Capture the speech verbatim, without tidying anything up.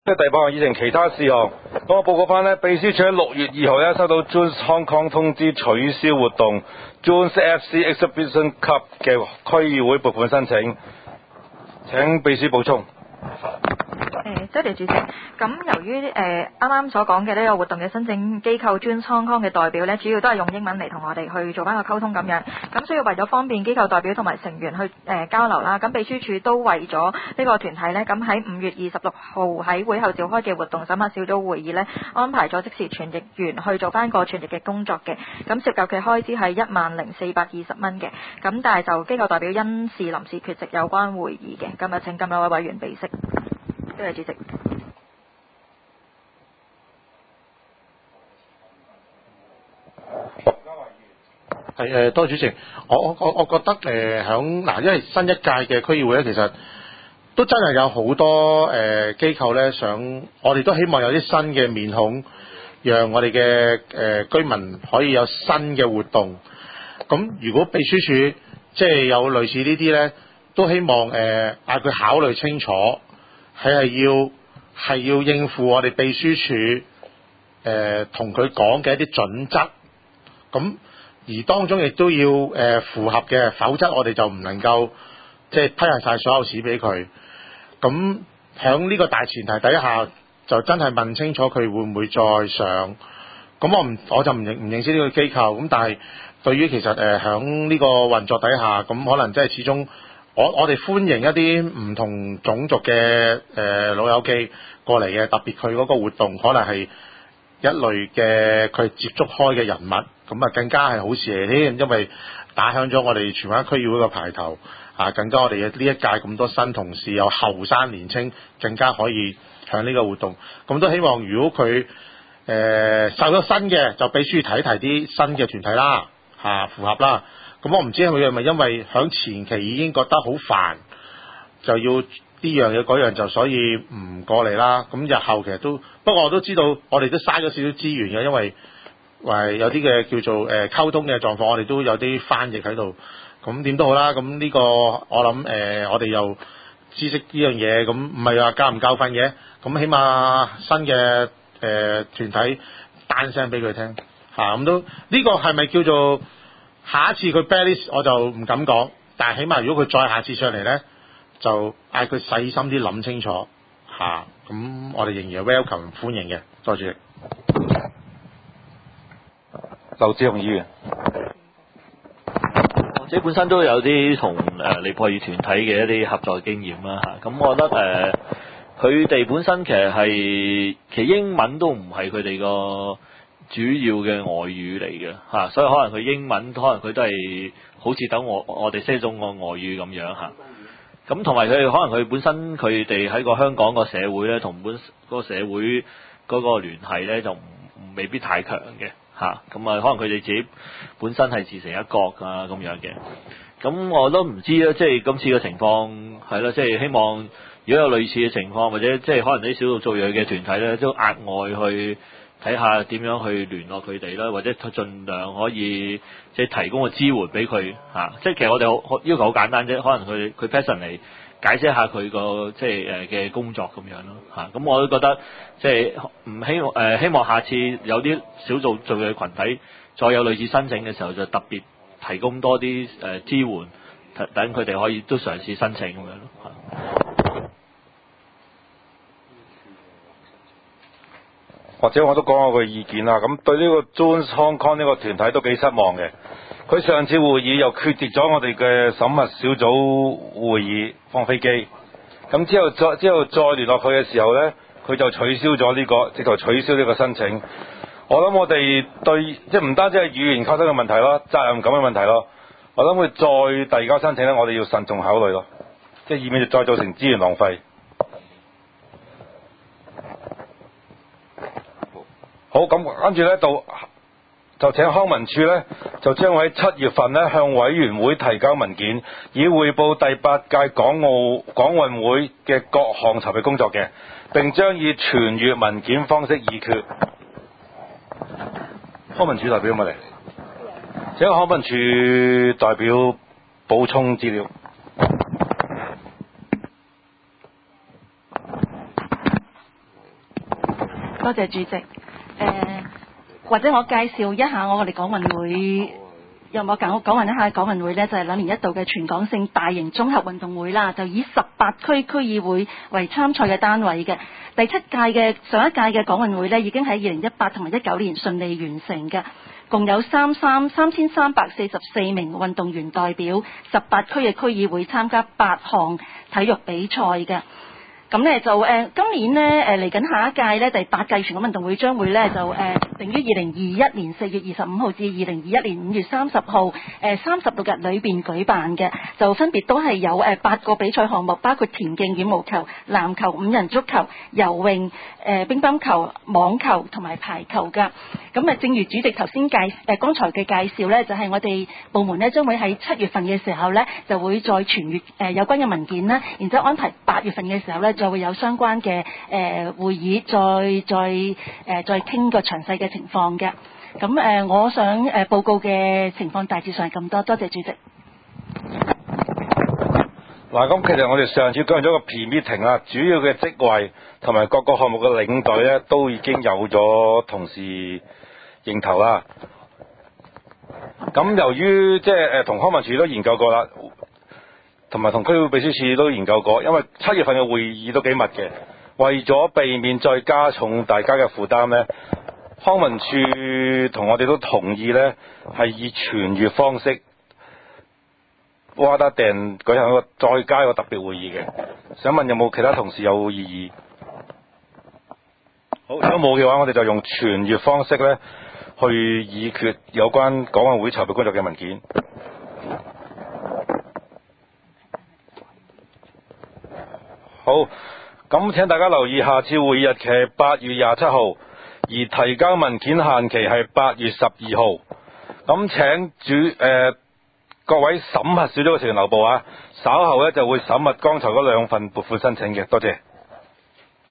即係第八項議程其他事項，咁我報告翻呢，秘書處喺六月二號咧收到 Jones Hong Kong 通知取消活動 Jones F C Exhibition Cup 嘅區議會撥款申請，請秘書補充。 誒，多謝主席。咁由於誒啱啱所講嘅呢個活動嘅申請機構 Jones Hong Kong 嘅代表呢，主要都係用英文嚟同我哋去做翻個溝通咁樣。咁所以為咗方便機構代表同埋成員去誒、呃、交流啦，咁秘書處都為咗呢個團體呢，咁喺五月二十六號喺會後召開嘅活動審核小組會議呢，安排咗即時傳譯員去做翻個傳譯嘅工作嘅。咁涉及嘅開支係一萬零四百二十蚊嘅。咁但係就機構代表因事臨時缺席有關會議嘅。今日請咁兩位委員備悉。多謝主席。 係誒，多謝主席。我我我覺得誒響嗱，因為新一屆嘅區議會咧，其實都真係有好多誒、呃、機構咧，想我哋都希望有啲新嘅面孔，讓我哋嘅誒居民可以有新嘅活動。咁如果秘書處即係有類似呢啲咧，都希望誒嗌佢考慮清楚。係係要係要應付我哋秘書處誒同佢講嘅一啲準則，咁而當中亦都要誒、呃、符合嘅，否則我哋就唔能夠即係批下晒所有事俾佢。咁響呢個大前提底下，就真係問清楚佢會唔會再上。咁我唔我就唔認唔認識呢個機構，咁但係對於其實誒響呢個運作底下，咁可能即係始終。我我哋歡迎一啲唔同種族嘅誒、呃、老友記過嚟嘅，特別佢嗰個活動可能係一類嘅佢接觸開嘅人物，咁啊更加係好事嚟添，因為打響咗我哋荃灣區議會嘅牌頭啊，更加我哋嘅呢一屆咁多新同事有後生年青，更加可以向呢個活動。咁都希望如果佢誒、呃、受咗新嘅，就俾書睇睇啲新嘅團體啦，嚇、啊、符合啦。咁我唔知佢係咪因為響前期已經覺得好煩，就要呢樣嘢嗰樣就所以唔過嚟啦。咁日後其實都不過我都知道，我哋都嘥咗少少資源嘅，因為話有啲嘅叫做誒、呃、溝通嘅狀況，我哋都有啲翻譯喺度。咁點都好啦。咁呢個我諗誒、呃，我哋又知識呢樣嘢，咁唔係話教唔教訓嘅。咁起碼新嘅誒、呃、團體單聲俾佢聽嚇，咁、啊、都呢、呢個係咪叫做？下一次佢 bad list 我就唔敢講，但係起碼如果佢再下次上嚟咧，就嗌佢細心啲諗清楚嚇，咁、啊、我哋仍然 welcome 歡迎嘅，多謝。 劉志雄議員， 我自己本身都有啲同誒尼泊爾團體嘅一啲合作經驗啦嚇，咁我覺得誒佢哋本身其實係其實英文都唔係佢哋個主要嘅外語嚟嘅嚇，所以可能佢英文可能佢都係好似等我我哋識種個外語咁樣嚇。咁同埋佢哋可能佢本身佢哋喺個香港個社會咧，同本嗰個社會嗰個聯繫咧就唔未必太強嘅嚇。咁啊，可能佢哋自己本身係自成一國啊咁樣嘅。咁我都唔知啦，即係今次嘅情況係啦，即係希望如果有類似嘅情況，或者即係可能啲少數族裔嘅團體咧，都額外去睇下點樣去聯絡佢哋啦，或者盡量可以即係提供個支援俾佢嚇。即係其實我哋好要求好簡單啫，可能佢佢 person 嚟解釋下佢個即係誒嘅工作咁樣咯嚇。咁我都覺得即係唔希望誒希望下次有啲少數族裔群體再有類似申請嘅時候，就特別提供多啲誒支援，等佢哋可以都嘗試申請咁樣咯嚇。 或者我都講我個意見啦。咁對呢個 Jones Hong Kong 呢個團體都幾失望嘅。佢上次會議又缺席咗我哋嘅審核小組會議，放飛機。咁之後再之後再聯絡佢嘅時候呢，佢就取消咗呢個，直頭取消呢個申請。我諗我哋對即係唔單止係語言溝通嘅問題咯，責任感嘅問題咯。我諗佢再遞交申請呢，我哋要慎重考慮咯，即係以免再造成資源浪費。好，咁跟住咧，到就請康文署咧，就將會喺七月份咧向委員會提交文件，以匯報第八屆港澳港運會嘅各項籌備工作嘅，並將以傳閱文件方式議決。康文署代表咪嚟？請康文署代表補充資料。 多謝主席。誒、呃，或者我介紹一下我哋港運會。有冇講講問一下港運會呢？就係、是、兩年一度嘅全港性大型綜合運動會啦，就以十八區區議會為參賽嘅單位嘅。第七屆嘅上一屆嘅港運會呢，已經喺二零一八同埋一九年順利完成嘅，共有三三三千三百四十四名運動員代表十八區嘅區議會參加八項體育比賽嘅。咁呢就誒、呃、今年呢誒嚟緊下一屆呢第八屆全港運動會將會呢就誒、呃、定於二零二一年四月二十五號至二零二一年五月三十號誒三十六日裏邊舉辦嘅，就分別都係有誒八個比賽項目，包括田徑、羽毛球、籃球、五人足球、游泳、誒、呃、乒乓球、網球同埋排球㗎。咁啊，正如主席頭先介誒、呃、剛才嘅介紹呢，就係、是、我哋部門呢將會喺七月份嘅時候呢就會再傳閱誒、呃、有關嘅文件啦，然之後安排八月份嘅時候呢就會有相關嘅誒、呃、會議再再誒、呃、再傾個詳細嘅情況嘅。咁誒、呃，我想誒、呃、報告嘅情況大致上係咁多，多謝主席。 嗱，咁其實我哋上次舉行咗個 P meeting 啦，主要嘅職位同埋各個項目嘅領隊咧，都已經有咗同事認頭啦。咁由於即係誒同康文署都研究過啦，同埋同區會秘書處都研究過，因為七月份嘅會議都幾密嘅，為咗避免再加重大家嘅負擔呢，康文署同我哋都同意呢係以全月方式哇得訂舉行一個再加一個特別會議嘅。想問有冇其他同事有異議？好，如果冇嘅話，我哋就用全月方式呢去議決有關港運會籌備工作嘅文件。好，咁請大家留意下次會議日期係八月廿七號，而提交文件限期係八月十二號。咁請主誒、呃、各位審核小組嘅成員留步啊，稍後咧就會審核剛才嗰兩份撥款申請嘅，多謝。